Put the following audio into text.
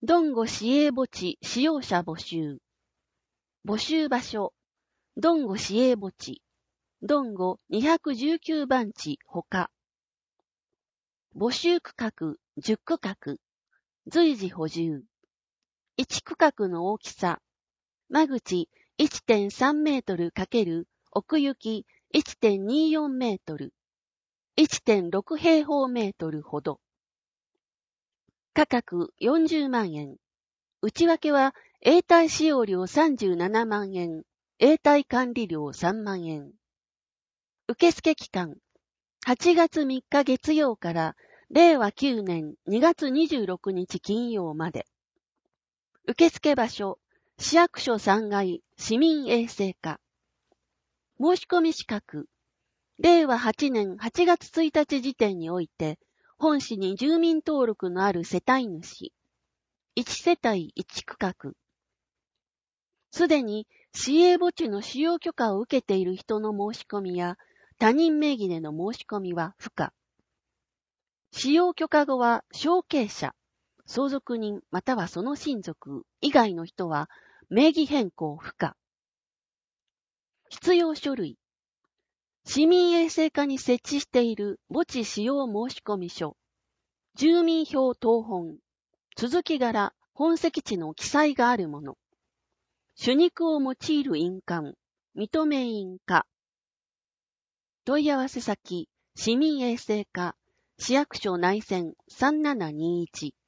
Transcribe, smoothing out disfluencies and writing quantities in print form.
ドンゴ市営墓地使用者募集。募集場所。ドンゴ市営墓地。ドンゴ219番地ほか。募集区画10区画。随時補充。1区画の大きさ。間口 1.3 メートル×奥行き 1.24 メートル。1.6 平方メートルほど。価格40万円。内訳は、永代使用料37万円、永代管理料3万円。受付期間、8月3日月曜から令和9年2月26日金曜まで。受付場所、市役所3階市民衛生課。申し込み資格、令和8年8月1日時点において、本市に住民登録のある世帯主、1世帯1区画。すでに市営墓地の使用許可を受けている人の申し込みや他人名義での申し込みは不可。使用許可後は承継者、相続人またはその親族以外の人は名義変更不可。必要書類。市民衛生課に設置している墓地使用申込書。住民票謄本。続き柄、本籍地の記載があるもの。朱肉を用いる印鑑、認め印課。問い合わせ先、市民衛生課、市役所内線3721。